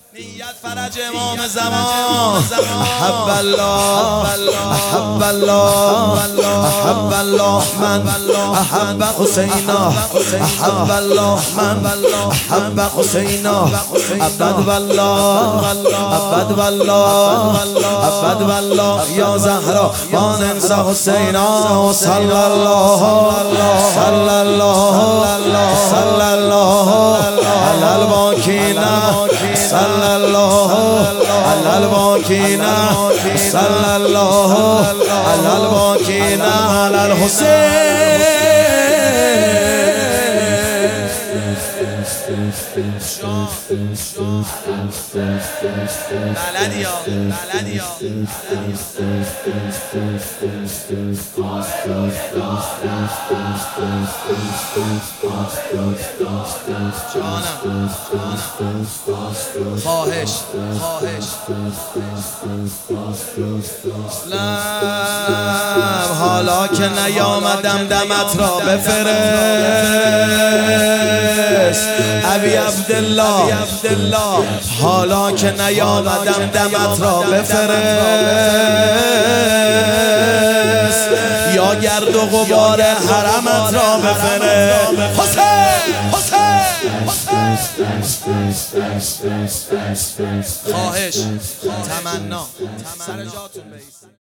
نیت فرج امام زمان احب الله احب الله احب الله من احب حسینا احب الله من احب حسینا ابد والله ابد والله ابد والله یا زهرا وانس حسینا صلی الله صلی الله صلی الله علی الباکین صلی الله علی الباکین صلی الله علی الباکین علی الحسین بلدیا خواهش لب حالا که نیامدم دمت را بفرست ابی عبدالله حالا که نیامدم دمت را بفرست یا گرد و غبار حرمت را بفرست خواهش تمنا سر جاتون بایستید.